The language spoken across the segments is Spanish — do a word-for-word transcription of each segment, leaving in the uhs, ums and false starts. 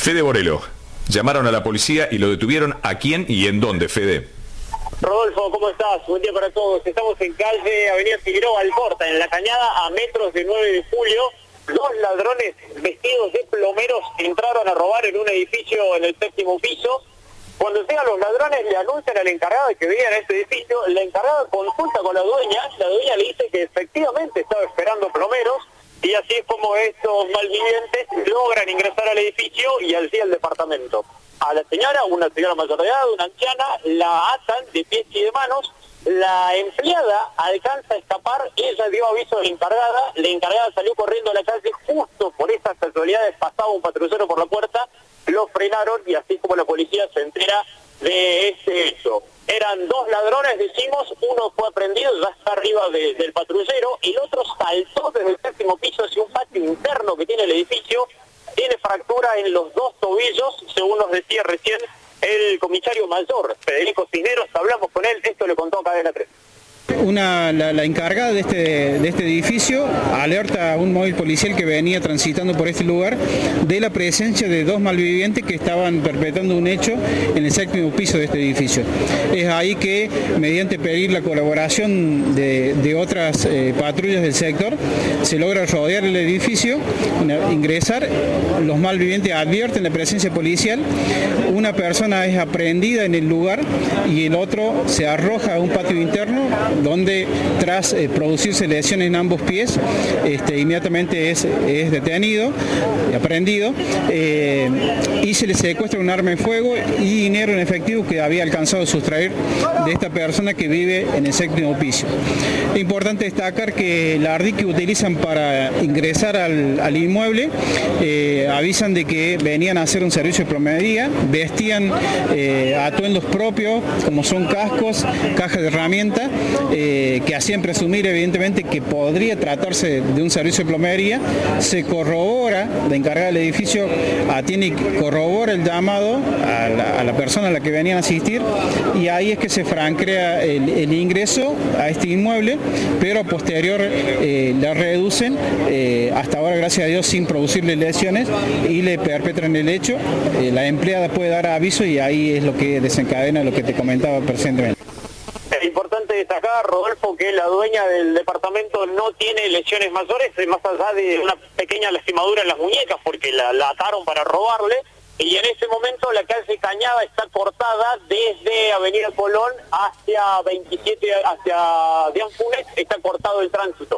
Fede Borelo, llamaron a la policía y lo detuvieron. ¿A quién y en dónde, Fede? Rodolfo, ¿cómo estás? Buen día para todos. Estamos en calle Avenida Figueroa Alcorta, en la Cañada, a metros de nueve de julio. Dos ladrones vestidos de plomeros entraron a robar en un edificio en el séptimo piso. Cuando llegan los ladrones, le anuncian al encargado de que venían a este edificio. La encargada consulta con la dueña. La dueña le dice que efectivamente estaba esperando plomeros. Y así es como estos malvivientes logran ingresar al edificio y así al departamento. A la señora, una señora mayor de edad, una anciana, la atan de pies y de manos. La empleada alcanza a escapar, ella dio aviso a la encargada, la encargada salió corriendo a la calle, justo por esas casualidades pasaba un patrullero por la puerta, lo frenaron y así como la policía se entera de este hecho. Eran dos ladrones, decimos, uno fue aprendido, ya está arriba de, del patrullero, y el otro saltó desde el séptimo piso hacia un patio interno que tiene el edificio, tiene fractura en los dos tobillos, según nos decía recién el comisario mayor, Federico Cisneros. Hablamos con él, esto le contó a Cadena tres. Una, la, la encargada de este, de este edificio alerta a un móvil policial que venía transitando por este lugar de la presencia de dos malvivientes que estaban perpetrando un hecho en el séptimo piso de este edificio. Es ahí que, mediante pedir la colaboración de, de otras eh, patrullas del sector, se logra rodear el edificio, ingresar. Los malvivientes advierten la presencia policial, una persona es aprehendida en el lugar y el otro se arroja a un patio interno, donde tras eh, producirse lesiones en ambos pies, este, inmediatamente es, es detenido, aprehendido, eh, y se le secuestra un arma de fuego y dinero en efectivo que había alcanzado a sustraer de esta persona que vive en el séptimo piso. Es importante destacar que la ardid que utilizan para ingresar al, al inmueble, eh, avisan de que venían a hacer un servicio de plomería, vestían eh, atuendos propios, como son cascos, cajas de herramientas, Eh, que hacían presumir evidentemente que podría tratarse de un servicio de plomería. Se corrobora, la encargada del edificio atiende y corrobora el llamado a la, a la persona a la que venían a asistir, y ahí es que se franquea el, el ingreso a este inmueble, pero a posterior eh, la reducen, eh, hasta ahora gracias a Dios sin producirle lesiones, y le perpetran el hecho. Eh, la empleada puede dar aviso y ahí es lo que desencadena lo que te comentaba recientemente. Es importante destacar, Rodolfo, que la dueña del departamento no tiene lesiones mayores, más allá de una pequeña lastimadura en las muñecas, porque la, la ataron para robarle, y en ese momento la calle Cañada está cortada desde Avenida Colón hacia veintisiete, hacia Dian Funes, está cortado el tránsito.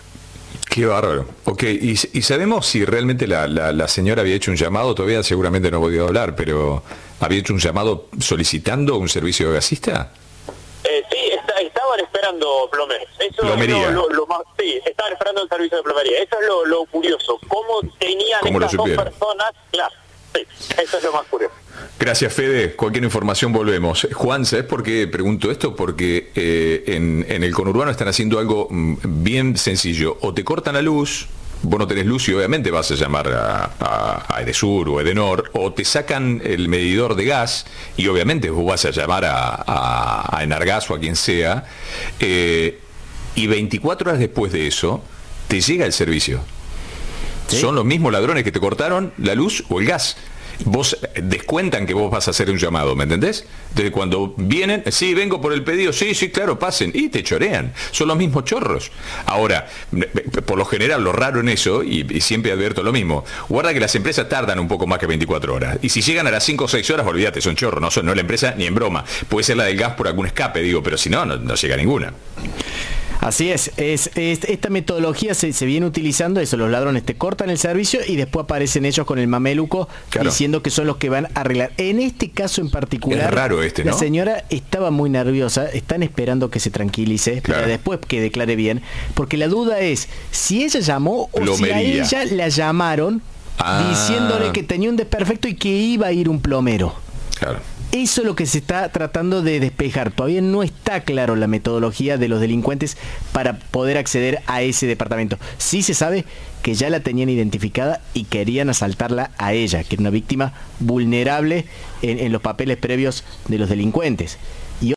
Qué bárbaro. Ok, ¿y, y sabemos si realmente la, la, la señora había hecho un llamado? Todavía seguramente no he podido hablar, pero ¿había hecho un llamado solicitando un servicio de gasista? Eh, sí, está, estaban esperando plomeros. Eso Plomería. Es lo, lo, lo más, sí, estaban esperando el servicio de plomería. Eso es lo, lo curioso. ¿Cómo tenían ¿Cómo estas dos supieron? personas? Claro, sí, eso es lo más curioso. Gracias, Fede. Cualquier información volvemos. Juan, ¿sabes por qué pregunto esto? Porque eh, en, en el conurbano están haciendo algo mm, bien sencillo. O te cortan la luz, vos no tenés luz y obviamente vas a llamar a, a, a Edesur o Edenor, o te sacan el medidor de gas y obviamente vos vas a llamar a, a, a Enargas o a quien sea, eh, y veinticuatro horas después de eso te llega el servicio. ¿Sí? Son los mismos ladrones que te cortaron la luz o el gas. Vos descuentan que vos vas a hacer un llamado, ¿me entendés? Entonces cuando vienen, sí, vengo por el pedido, sí, sí, claro, pasen, y te chorean, son los mismos chorros. Ahora, por lo general, lo raro en eso, y, y siempre advierto lo mismo, guarda que las empresas tardan un poco más que veinticuatro horas, y si llegan a las cinco o seis horas, olvídate, son chorros, no son no la empresa ni en broma. Puede ser la del gas por algún escape, digo, pero si no, no, no llega ninguna. Así es, es, es esta metodología se, se viene utilizando, eso, los ladrones te cortan el servicio y después aparecen ellos con el mameluco, claro, diciendo que son los que van a arreglar. En este caso en particular, es raro este, ¿no? La señora estaba muy nerviosa, están esperando que se tranquilice, claro, para después que declare bien, porque la duda es si ella llamó o Plomería. si a ella la llamaron ah. diciéndole que tenía un desperfecto y que iba a ir un plomero. Claro. Eso es lo que se está tratando de despejar. Todavía no está claro la metodología de los delincuentes para poder acceder a ese departamento. Sí se sabe que ya la tenían identificada y querían asaltarla a ella, que era una víctima vulnerable en, en los papeles previos de los delincuentes.